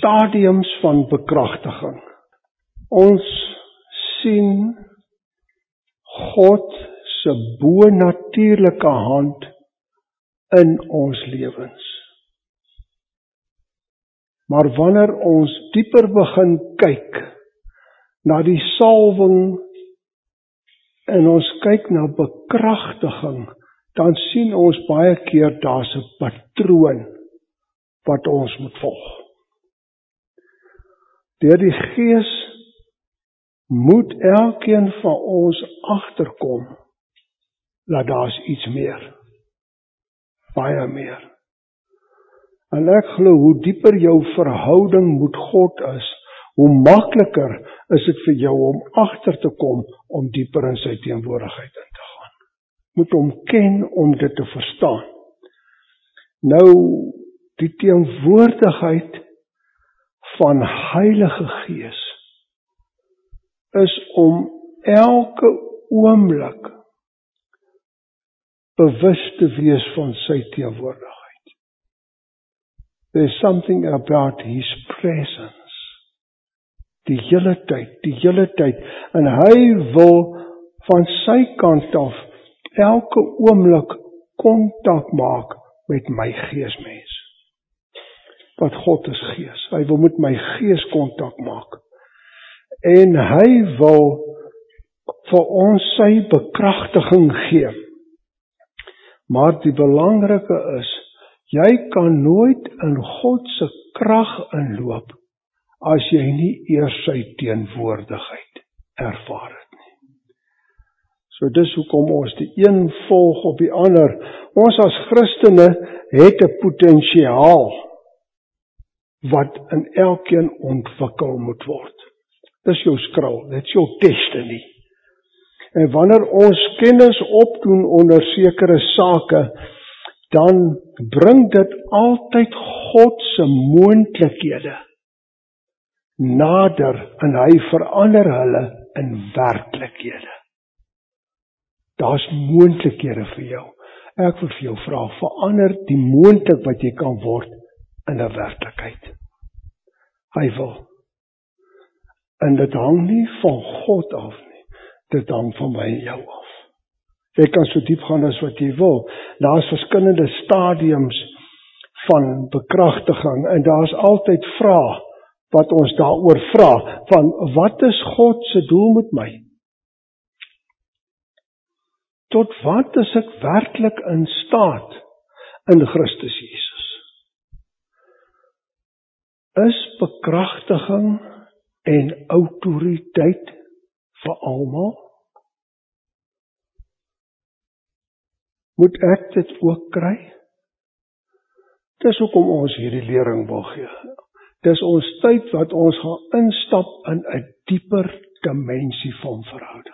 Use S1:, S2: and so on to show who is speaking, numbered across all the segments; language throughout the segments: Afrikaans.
S1: stadiums van bekragtiging. Ons sien God se bonatuurlike hand in ons lewens. Maar wanneer ons dieper begin kyk na die salwing en ons kyk na bekragtiging, dan sien ons baie keer daar's 'n patroon wat ons moet volg. Deur die Gees moet elkeen van ons agterkom dat daar's iets meer, baie meer. En ek glo hoe dieper jou verhouding met God is, hoe makliker is dit vir jou om agter te kom om dieper in sy teenwoordigheid in te gaan. Moet hom ken om dit te verstaan. Nou, die teenwoordigheid van Heilige Gees is om elke oomblik bewus te wees van sy teenwoordigheid. There's something about His presence. Die hele tyd. En hy wil van sy kant af elke oomblik kontak maak met my geesmens. Want God is gees. Hy wil met my gees kontak maak. En hy wil vir ons sy bekragtiging gee. Maar die belangrike is, jy kan nooit in God se krag inloop as jy nie eers sy teenwoordigheid ervaar het nie. So dis hoekom ons die een volg op die ander. Ons as Christene het 'n potensiaal wat in elkeen ontwikkel moet word. Dis jou skril, dis jou destiny. En wanneer ons kennis opdoen onder sekere sake, dan bring dit altyd God se moontlikhede nader en hy verander hulle in werklikhede. Daar's moontlikhede vir jou. Ek wil vir jou vra, verander die moontlik wat jy kan word in 'n werklikheid. Hy wil. En dit hang nie van God af nie. Dit hang van my en jou af. Jy kan so diep gaan as wat jy wil. Daar's verskillende stadiums van bekragtiging en daar's altyd vrae wat ons daaroor vra, van wat is God se doel met my? Tot wat is ek werklik in staat in Christus Jesus? Is bekragtiging en autoriteit vir almal? Moet ek dit ook kry? Dis hoekom ons hierdie lering wil gee. Dis ons tyd wat ons gaan instap in 'n dieper dimensie van verhouding.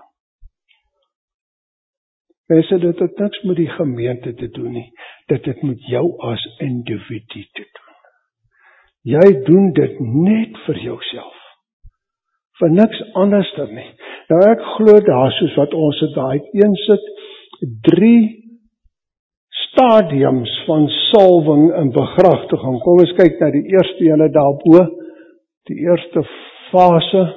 S1: Mense, dit het niks met die gemeente te doen nie. Dit het met jou as individu te doen. Jy doen dit net vir jouself. Vir niks anders dan nie. Nou ek glo daar soos wat ons het daai sit, 3 stadiums van salwing en bekragtiging. Kom ons kyk na die eerste ene daarbo, die eerste fase.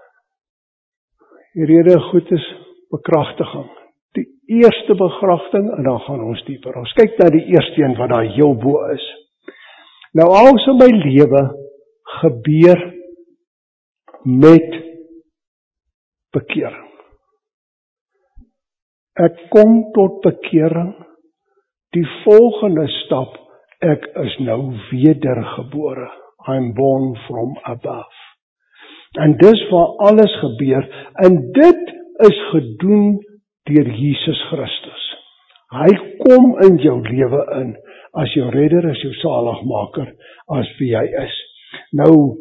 S1: Die rede goed is bekragtiging. Die eerste bekragtiging en dan gaan ons dieper. Ons kyk na die eerste een wat daar heel bo is. Nou alles in my lewe gebeur met bekering. Ek kom tot bekering. Die volgende stap, ek is nou wedergebore. I'm born from above. En dis waar alles gebeur. En dit is gedoen deur Jesus Christus. Hy kom in jou lewe in, as jou redder, as jou saligmaker, as wie hy is. Nou,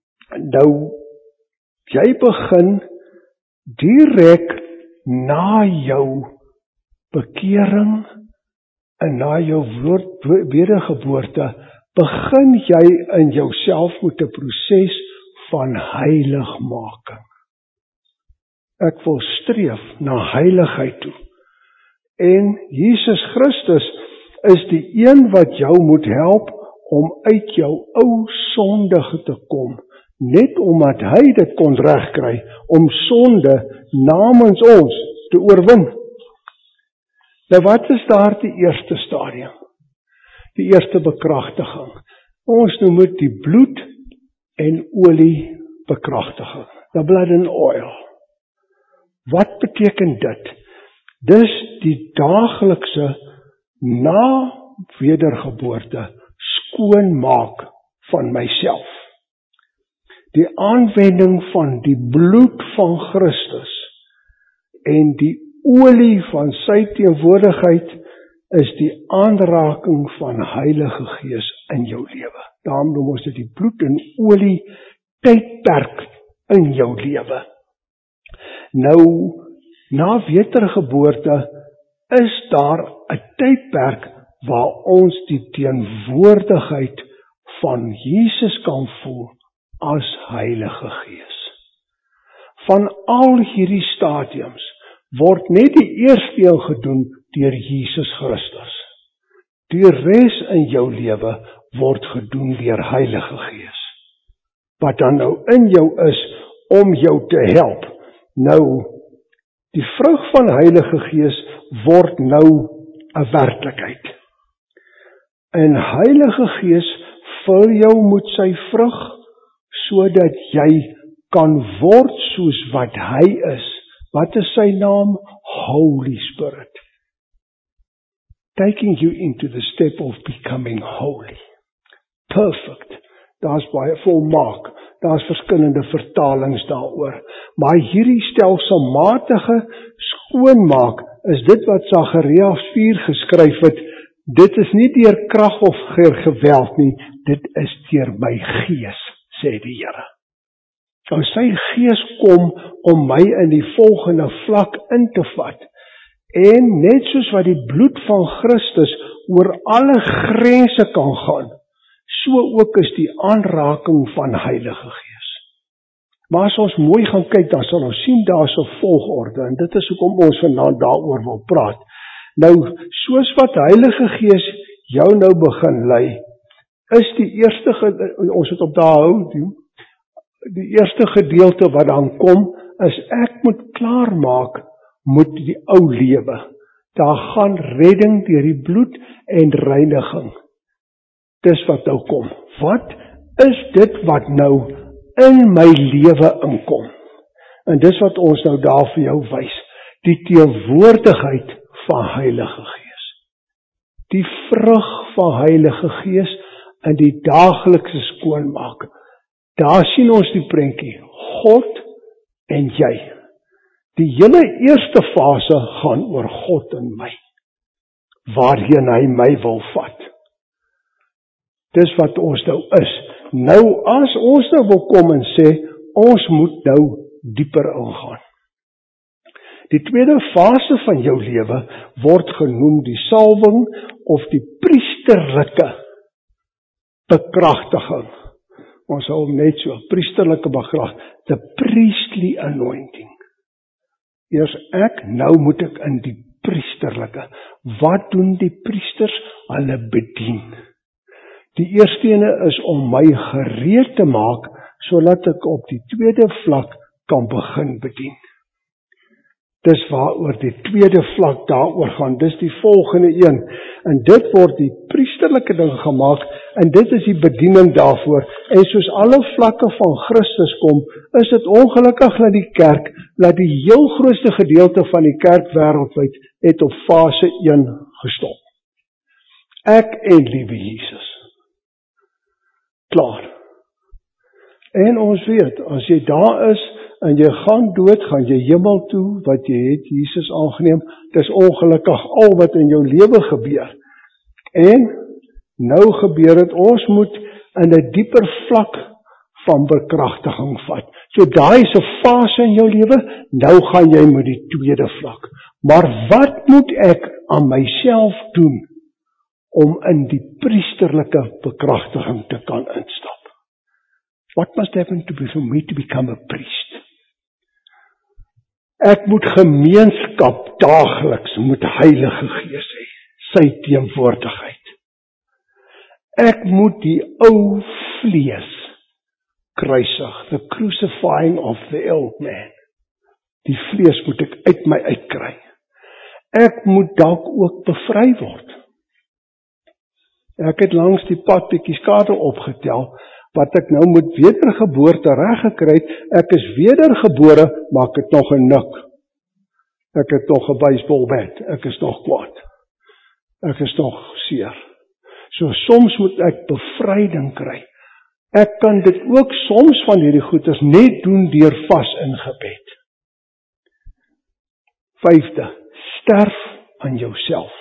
S1: jy begin direk na jou bekering en na jou wedergeboorte, begin jy in jouself met 'n proses van heiligmaking. Ek wil streef na heiligheid toe. En Jesus Christus is die een wat jou moet help om uit jou ou sondige te kom, net omdat hy dit kon regkry, om sonde namens ons te oorwin. Nou wat is daar die eerste stadium? Die eerste bekragtiging. Ons noem dit die bloed en olie bekragtiging. The blood and oil. Wat beteken dit? Dis die daaglikse na wedergeboorte skoonmaak van myself. Die aanwending van die bloed van Christus en die olie van sy teenwoordigheid is die aanraking van Heilige Gees in jou lewe. Daarom noem ons dit die bloed en olie tydperk in jou lewe. Nou, na wedergeboorte is daar 'n tydperk waar ons die teenwoordigheid van Jesus kan voel as Heilige Gees. Van al hierdie stadiums word net die eerste een gedoen deur Jesus Christus. Die res in jou lewe word gedoen deur Heilige Gees. Wat dan nou in jou is om jou te help. Nou, die vrug van Heilige Gees word nou 'n werklikheid. En Heilige Gees vul jou met sy vrug, sodat jy kan word soos wat hy is. Wat is sy naam? Holy Spirit. Taking you into the step of becoming holy. Perfect. Daar's baie volmaak. Daar's verskillende vertalings daaroor. Maar hierdie stelselmatige skoonmaak is dit wat Sagaria 4 geskryf het. Dit is nie deur krag of geweld nie, dit is deur my Gees, sê die Here. Nou sy Gees kom om my in die volgende vlak in te vat. En net soos wat die bloed van Christus oor alle grense kan gaan, so ook is die aanraking van Heilige Gees. Maar as ons mooi gaan kyk, dan sal ons sien daar's 'n volgorde, en dit is hoekom ons vanaand daaroor wil praat. Nou, soos wat Heilige Gees jou nou begin lei, is die eerste, ons het op daar hou, die eerste gedeelte wat dan kom, is ek moet klaarmaak met die ou lewe. Daar gaan redding deur die bloed en reiniging. Dis wat nou kom. Wat is dit wat nou in my lewe inkom? En dis wat ons nou daar vir jou wys. Die teenwoordigheid van Heilige Gees. Die vrug van Heilige Gees in die daaglikse skoonmaak. Daar sien ons die prentjie. God en jy. Die hele eerste fase gaan oor God en my. Waarheen hy my wil vat. Dis wat ons nou is. Nou, as ons nou wil kom en sê, ons moet nou dieper ingaan. Die tweede fase van jou lewe word genoem die salwing of die priesterlike bekragtiging. Ons sal net so, priesterlike bekragtiging, the priestly anointing. Eers nou moet ek in die priesterlike. Wat doen die priesters? Hulle bedien. Die eerste ene is om my gereed te maak, sodat ek op die tweede vlak kan begin bedien. Dis waaroor die tweede vlak daaroor gaan, dis die volgende een. En dit word die priesterlike ding gemaak, en dit is die bediening daarvoor. En soos alle vlakke van Christus kom, is dit ongelukkig dat die kerk, dat die heel grootste gedeelte van die kerk wêreldwyd het op fase 1 gestop. Ek en liewe Jesus. Klaar. En ons weet, as jy daar is, en jy gaan dood, gaan jy hemel toe, wat jy het Jesus aangeneem, dis ongelukkig al wat in jou lewe gebeur. En nou gebeur het, ons moet in 'n dieper vlak van bekragtiging vat. So daai is 'n fase in jou lewe, nou gaan jy met die tweede vlak. Maar wat moet ek aan myself doen om in die priesterlike bekragtiging te kan instap? What must happen to be for me to become a priest? Ek moet gemeenskap daagliks met Heilige Gees hê, sy teenwoordigheid. Ek moet die ou vlees kruisig, the crucifying of the old man. Die vlees moet ek uit my uitkry. Ek moet dalk ook bevry word. Ek het langs die pad bietjie skade opgetel, wat ek nou met wedergeboorte reg gekry het. Ek is wedergebore, maar ek het nog 'n nik. Ek het nog 'n baseballbat, ek is nog kwaad. Ek is nog seer. So soms moet ek bevryding kry. Ek kan dit ook soms van hierdie goeders net doen deur vas in gebed. 5de, sterf aan jouself.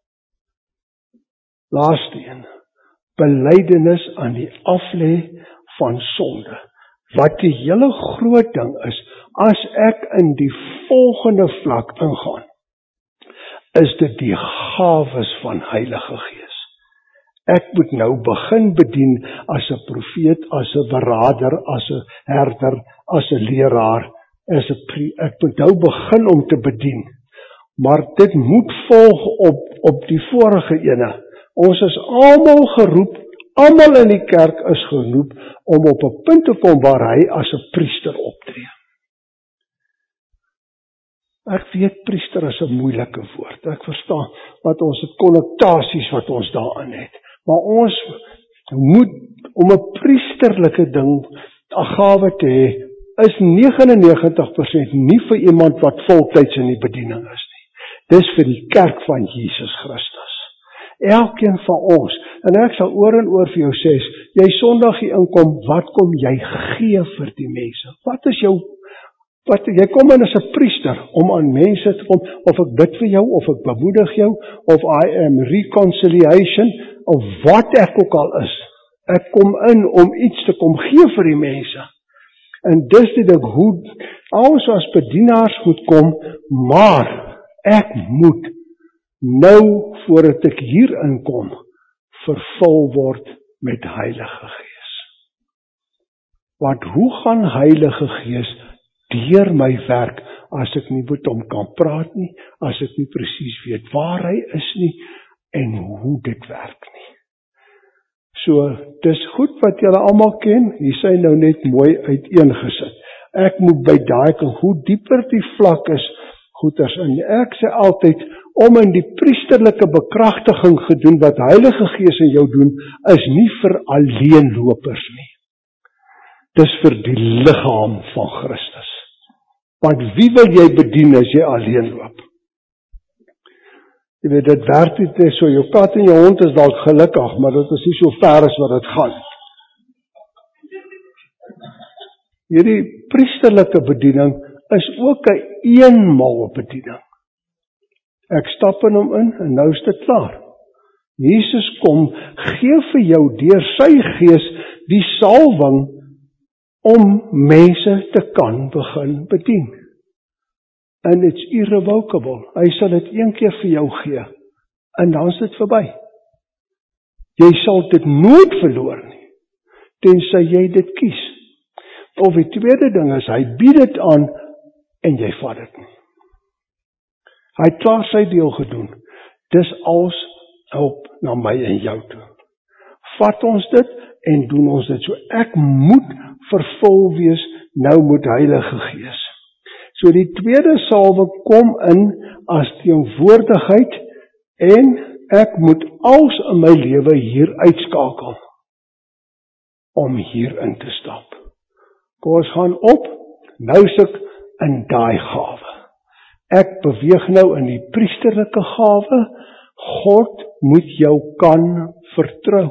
S1: Laaste een, belydenis aan die aflê van sonde. Wat die hele groot ding is, as ek in die volgende vlak ingaan, is dit die gawes van Heilige Gees. Ek moet nou begin bedien as 'n profeet, as 'n beraader, as 'n herder, as 'n leraar, ek moet nou begin om te bedien. Maar dit moet volg op die vorige ene. Ons is almal geroep, almal in die kerk is geroep om op 'n punt te kom waar hy as 'n priester optree. Ek weet priester is 'n moeilike woord. Ek verstaan wat ons het konnotasies wat ons daarin het. Maar ons moet om 'n priesterlike ding, 'n gawe te hê, is 99% nie vir iemand wat voltyds in die bediening is nie. Dis vir die kerk van Jesus Christus. Elkeen van ons, en ek sal oor en oor vir jou sê, jy Sondag hier inkom, wat kom jy gee vir die mense? Wat is jou, jy kom in as 'n priester, om aan mense te kom, of ek bid vir jou, of ek bemoedig jou, of I am reconciliation, of wat ek ook al is. Ek kom in om iets te kom gee vir die mense. En dis die ding, hoe ons as bedienaars moet kom, maar ek moet nou, voordat ek hier inkom, vervul word met Heilige Gees. Want hoe gaan Heilige Gees deur my werk, as ek nie met hom kan praat nie, as ek nie presies weet waar hy is nie, en hoe dit werk nie. So, dis goed wat julle almal ken, hier sy nou net mooi uiteengesit. Ek moet by daai kan, hoe dieper die vlak is, goeders in. Ek sê altyd, om in die priesterlike bekragtiging gedoen, wat Heilige Gees in jou doen, is nie vir alleenlopers nie. Dis vir die liggaam van Christus. Want wie wil jy bedien as jy alleen loop? Jy weet, dit werk nie so, jou kat en jou hond is dalk gelukkig, maar dit is nie so ver as wat dit gaan. Hierdie priesterlike bediening is ook 'n eenmaal bediening. Ek stap in hom in en nou is dit klaar. Jesus kom, gee vir jou deur sy Gees die salwing om mense te kan begin bedien. And it's irrevocable. Hy sal dit een keer vir jou gee en dan is dit verby. Jy sal dit nooit verloor nie, tensy jy dit kies. Of die tweede ding is, hy bied dit aan en jy vat dit nie. Hy het klaar sy deel gedoen. Dis als hulp na my en jou toe. Vat ons dit en doen ons dit. So ek moet vervul wees nou met Heilige Gees. So die tweede salwe kom in as teenwoordigheid en ek moet als in my lewe hier uitskakel om hier in te stap. Kom ons gaan op, nou is ek in daai gawe. Ek beweeg nou in die priesterlike gawe. God moet jou kan vertrou.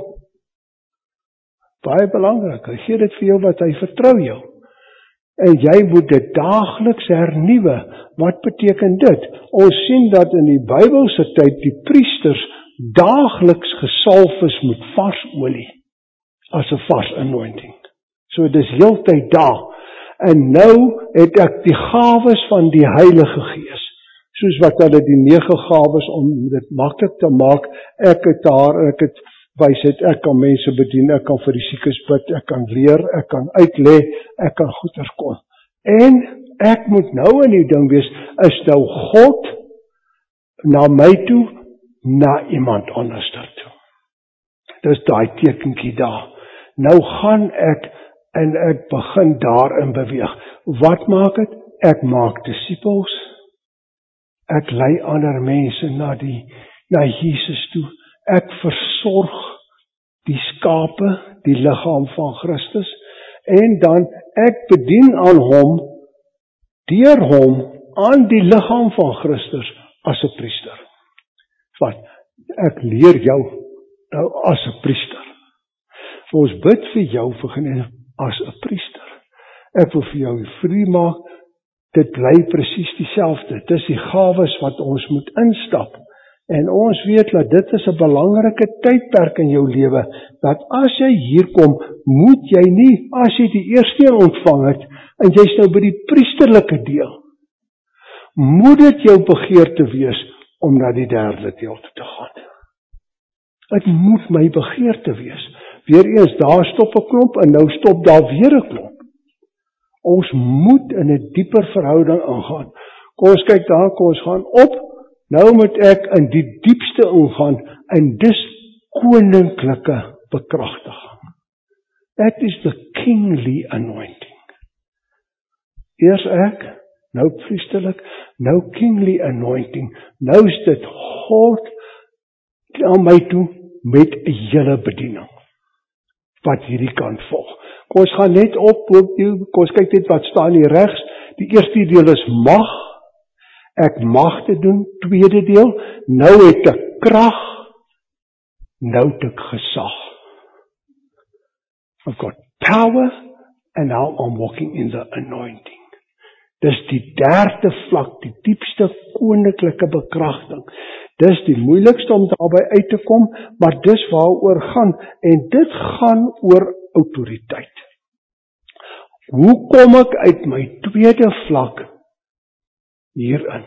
S1: Baie belangrik, hy gee dit vir jou wat hy vertrou jou. En jy moet dit daagliks hernuwe. Wat beteken dit? Ons sien dat in die Bybelse tyd die priesters daagliks gesalf is met vars olie, as 'n vars anointing. So dis heeltyd daar. En nou het ek die gawes van die Heilige Gees, soos wat hulle die 9 gawes om dit maklik te maak, ek het daar, ek het wysheid, ek kan mense bedien, ek kan vir die siekes bid, ek kan leer, ek kan uitlê, ek kan goeders kon. En ek moet nou in die ding wees, is nou God na my toe, na iemand anders toe. Dis daai tekenkie daar. Nou gaan ek en ek begin daarin beweeg. Wat maak dit? Ek maak disippels. Ek lei ander mense na Jesus toe. Ek versorg die skape, die liggaam van Christus, en dan ek bedien aan hom, deur hom, aan die liggaam van Christus as 'n priester. Wat? Ek leer jou nou as 'n priester. Ons bid vir jou vir genade as 'n priester. Ek wil vir jou vry maak, dit bly presies dieselfde. Dit is die gawes wat ons moet instap. En ons weet dat dit is 'n belangrike tydperk in jou lewe, dat as jy hier kom, moet jy nie, as jy die eerste een ontvang het, en jy's nou by die priesterlike deel, moet dit jou begeerte wees om na die derde deel toe te gaan. Dit moet my begeerte wees. Weereens, daar stop 'n klomp en nou stop daar weer 'n klomp. Ons moet in 'n dieper verhouding ingaan. Kom ons kyk daar, kom ons gaan op. Nou moet ek in die diepste ingaan en dis koninklike bekragtiging. That is the kingly anointing. Eers ek, nou priesterlik, nou kingly anointing. Nou is dit God aan my toe met 'n hele bediening wat hierdie kant volg. Kom ons gaan net op, kom ons kyk net wat staan hier regs. Die eerste deel is mag. Ek mag dit doen. Tweede deel, nou het ek krag, nou het ek gesag. I've got power and now I'm walking in the anointing. Dis die derde vlak, die diepste koninklike bekragting. Dis die moeilikste om daarby uit te kom, maar dis waaroor gaan, en dit gaan oor autoriteit. Hoe kom ek uit my tweede vlak hierin?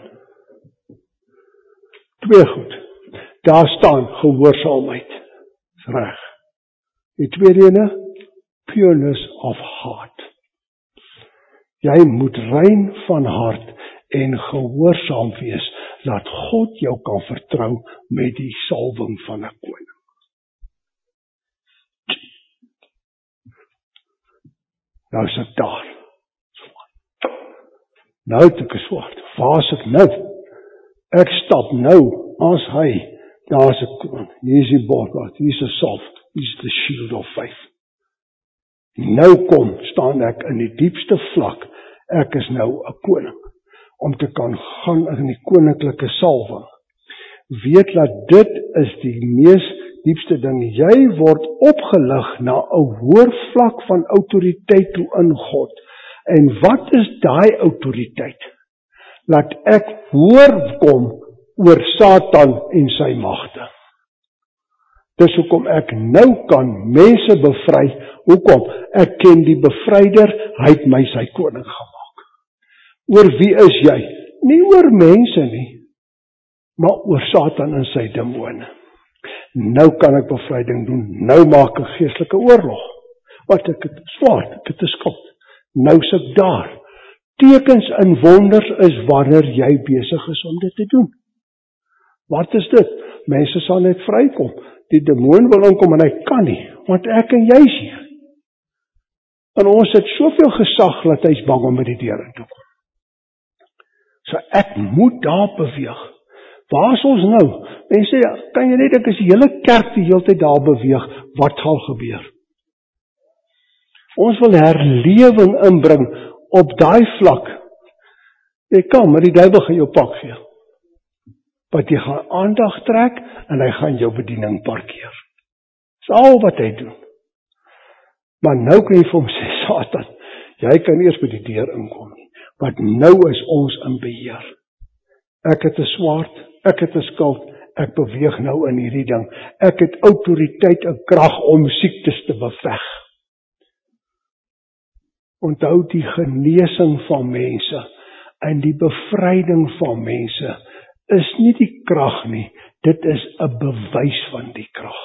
S1: Twee goed. Daar staan gehoorsaamheid. Dis reg. Die tweede ene, pureness of heart. Jy moet rein van hart en gehoorsaam wees, laat God jou kan vertrou met die salwing van 'n koning. Nou is ek daar. Nou het ek 'n swaard. Waar is ek nou? Ek stap nou as hy. Daar is 'n kroon. Hier is die bord. Hier is 'n salf. Hier is the shield of faith. Nou staan ek in die diepste vlak. Ek is nou 'n koning. Om te kan gaan in die koninklike salwing. Weet dat dit is die mees diepste ding. Jy word opgelig na 'n hoër vlak van autoriteit toe in God. En wat is daai autoriteit? Laat ek hoër kom oor Satan en sy magte. Dis hoekom ek nou kan mense bevry. Hoekom? Ek ken die bevryder, hy het my sy koning gemaak. Oor wie is jy? Nie oor mense nie, maar oor Satan en sy demone. Nou kan ek bevryding doen, nou maak ek geestelike oorlog. Wat ek het swaard, ek het 'n skild. Nou is ek daar. Tekens en wonders is wanneer jy besig is om dit te doen. Wat is dit? Mense sal net vrykom. Die demoon wil inkom en hy kan nie, want ek en jy is hier. En ons het soveel gesag dat hy is bang om by die deur in te kom. So ek moet daar beweeg. Waar is ons nou? Mense, kan jy net dink as die hele kerk die hele tyd daar beweeg, wat sal gebeur? Ons wil herlewing inbring op daai vlak. Jy kan, maar die duiwel gaan jou pak gee. Want jy gaan aandag trek en hy gaan jou bediening parkeer. Dis al wat hy doen. Maar nou kan jy vir hom sê, Satan, jy kan eers by die deur inkom nie, want nou is ons in beheer. Ek het 'n swaard, ek het 'n skild, ek beweeg nou in hierdie ding. Ek het autoriteit en krag om siektes te beveg. Onthou die genesing van mense en die bevryding van mense is nie die krag nie, dit is 'n bewys van die krag.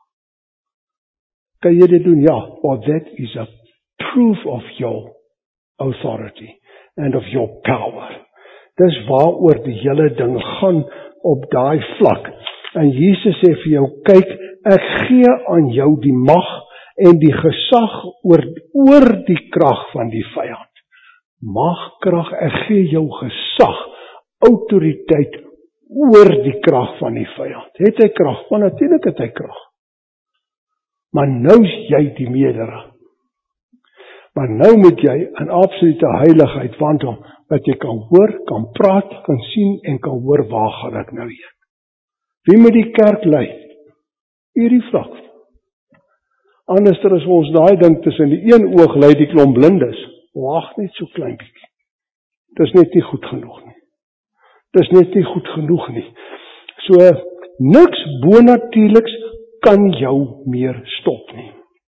S1: Kan jy dit doen? Ja, well that is a proof of your authority and of your power. Dis waaroor die hele ding gaan op daai vlak. En Jesus sê vir jou, kyk, ek gee aan jou die mag en die gesag oor die krag van die vyand. Mag, krag, ek gee jou gesag, autoriteit oor die krag van die vyand. Het hy krag? Want natuurlik het hy krag. Maar nou is jy die meerdere. Maar nou moet jy in absolute heiligheid wandel, dat jy kan hoor, kan praat, kan sien en kan hoor waar gaan ek nou heen. Wie moet die kerk lei? Hierdie vlak. Anders as ons daai ding tussen die een oog lei die klomp blindes. Wag net so klein bietjie. Dis net nie goed genoeg nie. Dis net nie goed genoeg nie. So, niks bonatuurliks kan jou meer stop nie.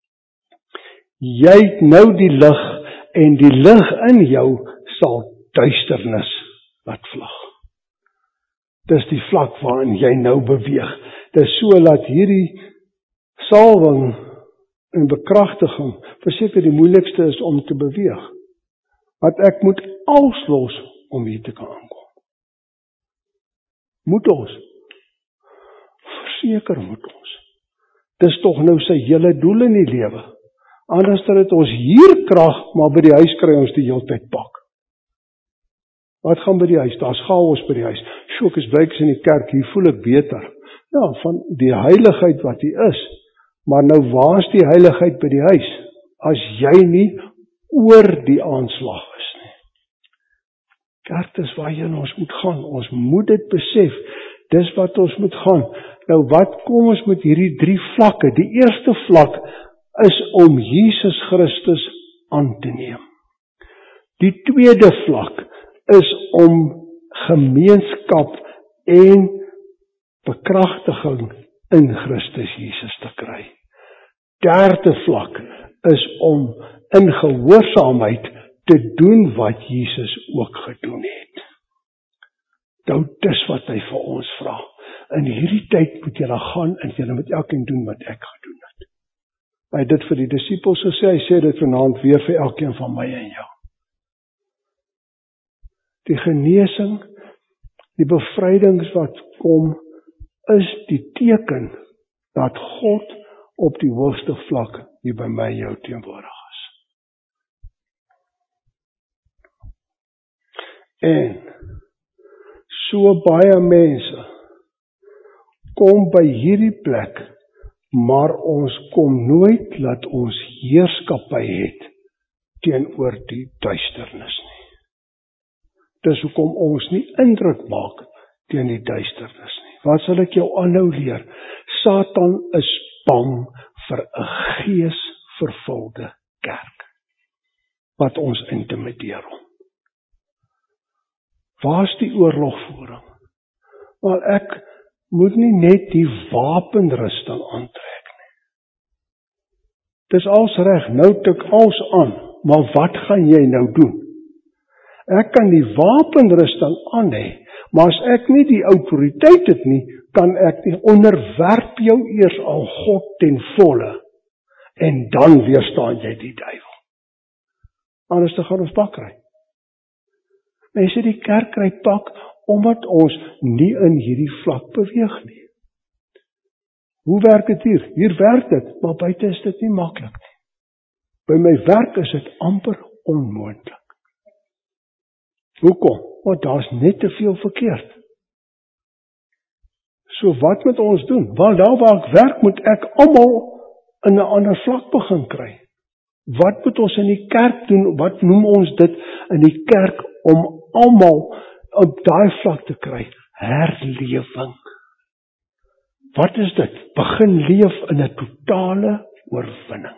S1: Jy het nou die lig en die lig in jou sal duisternis laat vlug. Dis die vlak waarin jy nou beweeg. Dis so dat hierdie salwing en bekragtiging verseker die moeilikste is om te beweeg. Want ek moet alles los om hier te kan aankom. Moet ons? Verseker moet ons. Dis tog nou sy hele doel in die lewe. Anders dan het ons hier krag, maar by die huis kry ons die hele tyd pak. Wat gaan by die huis? Daar's chaos by die huis. Sjoe, ek is bly ek is in die kerk, hier voel ek beter. Ja, van die heiligheid wat hier is. Maar nou waar is die heiligheid by die huis? As jy nie oor die aanslag is nie. Kerk, dis waarheen ons moet gaan. Ons moet dit besef. Dis wat ons moet gaan. Nou wat kom ons met hierdie 3 vlakke? Die eerste vlak is om Jesus Christus aan te neem. Die tweede vlak is om gemeenskap en bekragtiging in Christus Jesus te kry. Derde vlak is om in gehoorsaamheid te doen wat Jesus ook gedoen het. Nou dis wat hy vir ons vra. In hierdie tyd moet julle gaan en julle moet elkeen doen wat ek gedoen het. Hy het dit vir die disippels gesê, hy sê dit vanaand weer vir elkeen van my en jou. Die genesing, die bevrydings wat kom, is die teken dat God op die hoogste vlak hier by my en jou teenwoordig is. En so baie mense kom by hierdie plek, maar ons kom nooit dat ons heerskappy het teenoor die duisternis nie. Dis hoekom ons nie indruk maak teen die duisternis nie. Wat sal ek jou aanhou leer? Satan is bang vir 'n geesvervulde kerk wat ons intimideer hom. Waar is die oorlogvoering? Wel, ek moet nie net die wapenrusting aantrek nie. Dis als reg, nou tik als aan, maar wat gaan jy nou doen? Ek kan die wapenrusting aan hê, maar as ek nie die autoriteit het nie, kan ek nie onderwerp jou eers aan God ten volle, en dan weerstaan jy die duiwel. Anders dan gaan ons pak kry. Mense, die kerk kry pak, omdat ons nie in hierdie vlak beweeg nie. Hoe werk dit hier? Hier werk dit, maar buite is dit nie maklik nie. By my werk is dit amper onmoontlik. Hoekom? Want daar's net te veel verkeerd. So wat moet ons doen? Wel, daar waar ek werk, moet ek almal in 'n ander vlak begin kry. Wat moet ons in die kerk doen? Wat noem ons dit in die kerk om almal op daai vlak te kry? Herlewing. Wat is dit? Begin leef in 'n totale oorwinning.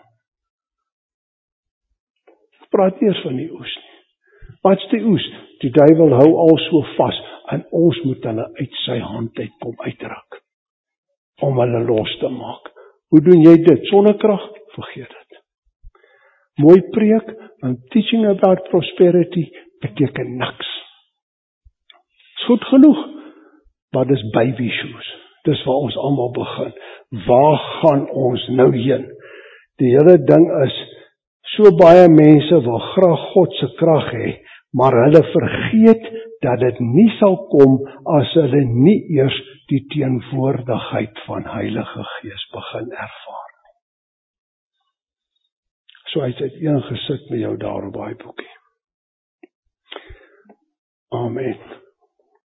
S1: Ek praat eers van die oes nie. Wat is die oes? Die duiwel hou al so vas en ons moet hulle uit sy hand uit kom uitruk om hulle los te maak. Hoe doen jy dit? Sonder krag? Vergeet dit. Mooi preek en teaching about prosperity beteken niks. Is goed genoeg, maar dis baby shoes. Dis waar ons almal begin. Waar gaan ons nou heen? Die hele ding is, so baie mense wil graag God se krag hê, maar hulle vergeet dat dit nie sal kom as hulle nie eers die teenwoordigheid van Heilige Gees begin ervaar nie. So hy het uiteengesit met jou daar op daai boekie. Amen.